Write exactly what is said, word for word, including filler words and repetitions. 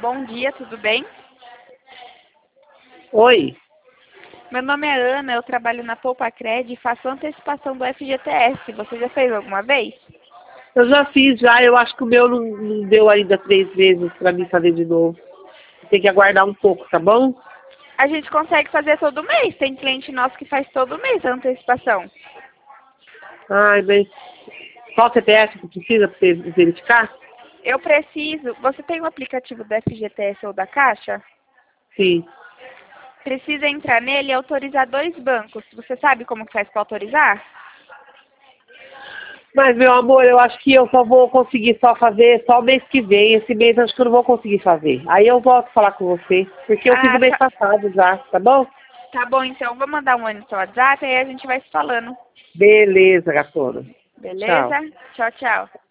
Bom dia, tudo bem? Oi, Meu nome é Ana, eu trabalho na Poupacred e faço antecipação do F G T S. Você já fez alguma vez? eu já fiz já, eu acho que o meu não, não deu ainda três vezes para mim fazer de novo. Tem que aguardar um pouco, tá bom? A gente consegue fazer todo mês. Tem cliente nosso que faz todo mês a antecipação. Ai, mas qual C P F que precisa para você verificar? Eu preciso... Você tem o aplicativo do F G T S ou da Caixa? Sim. Precisa entrar nele e autorizar dois bancos. Você sabe como que faz para autorizar? Mas, meu amor, eu acho que eu só vou conseguir só fazer só o mês que vem. Esse mês eu acho que eu não vou conseguir fazer. Aí eu volto a falar com você, porque eu fiz o Ah, mês tá, passado já, tá bom? tá bom, então. Eu vou mandar um oi no seu WhatsApp e aí a gente vai se falando. Beleza, gatona. Beleza? Tchau. Tchau, tchau.